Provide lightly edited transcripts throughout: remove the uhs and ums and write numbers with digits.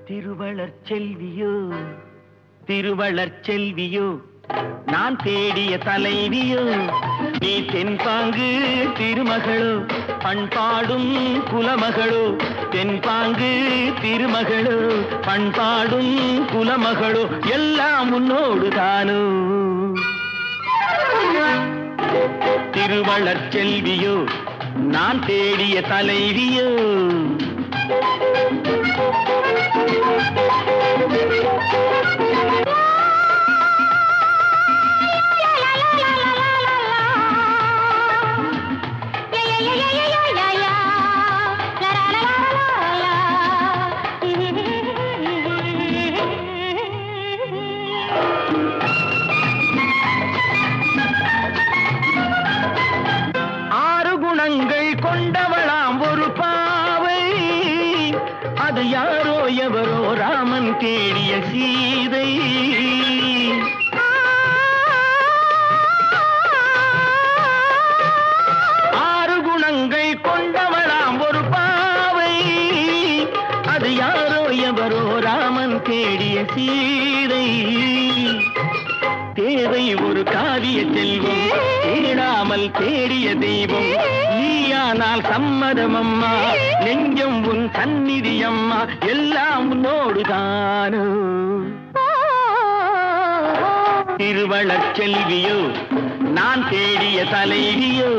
திருவளர் செல்வியோ திருவளர் செல்வியோ நான் தேடிய தலைவியோ நீ தென்பாங்கு திருமகளோ பண்பாடும் குலமகளோ தென்பாங்கு திருமகளோ பண்பாடும் குலமகளோ எல்லாம் உன்னோடு தானோ திருவளர் செல்வியோ நான் தேடிய தலைவியோ கொண்டவளாம் ஒரு பாவை அது யாரோ எவரோ ராமன் தேடிய சீதை ஆறு குணங்கள் கொண்டவளாம் ஒரு பாவை அது யாரோ எவரோ ராமன் தேடிய சீதை தேவை ஒரு காவிய செல்வம் தேடாமல் தேடிய தெய்வம் நீயானால் சம்மதம் அம்மா நெஞ்சம் உன் சந்நிதி அம்மா எல்லாம் உன்னோடுதானோ திருவளர் செல்வியோ நான் தேடிய தலைவியோ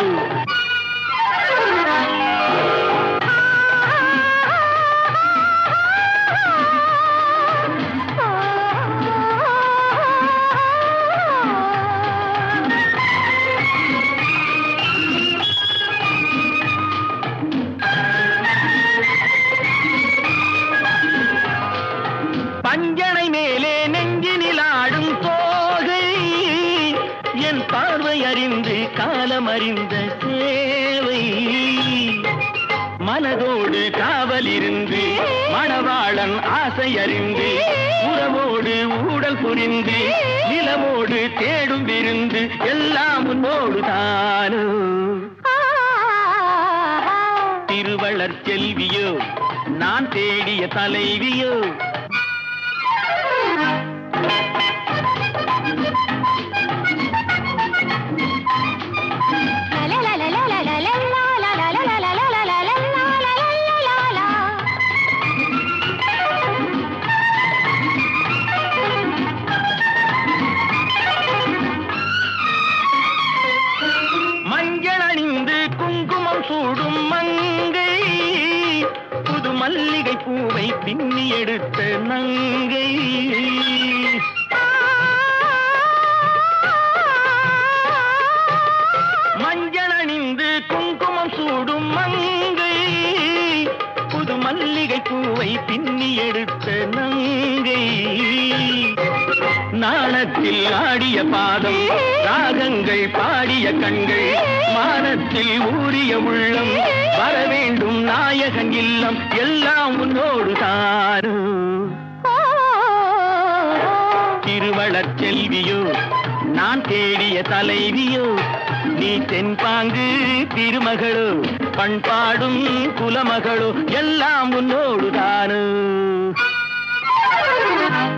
பஞ்சனை மேலே நெஞ்சினில் ஆடும் தோகை என் பார்வை அறிந்து காலம் அறிந்த சேவை மனதோடு காவல் இருந்து மணவாளன் ஆசை அறிந்து உறவோடு ஊடல் புரிந்து நிலமோடு தேடும் விருந்து எல்லாம் உன்னோடு தானோ திருவளர் செல்வியோ நான் தேடிய தலைவியோ மஞ்சள் அணிந்து குங்குமம் சூடும் மங்கை புது மல்லிகை பூவை பின்னி எடுத்த நங்கை மஞ்சள் அணிந்து குங்குமம் சூடும் மங்கை புது மல்லிகை பூவை பின்னி எடுத்த நங்கை நாணத்தில் ஆடிய பாதம் ராகங்கள் பாடிய கண்கள் மானத்தில் ஊறிய உள்ளம் வர வேண்டும் நாயகன் இல்லம் எல்லாம் உன்னோடு தானோ திருவளர் செல்வியோ நான் தேடிய தலைவியோ நீ தென்பாங்கு திருமகளோ பண்பாடும் குலமகளோ எல்லாம் உன்னோடு தானோ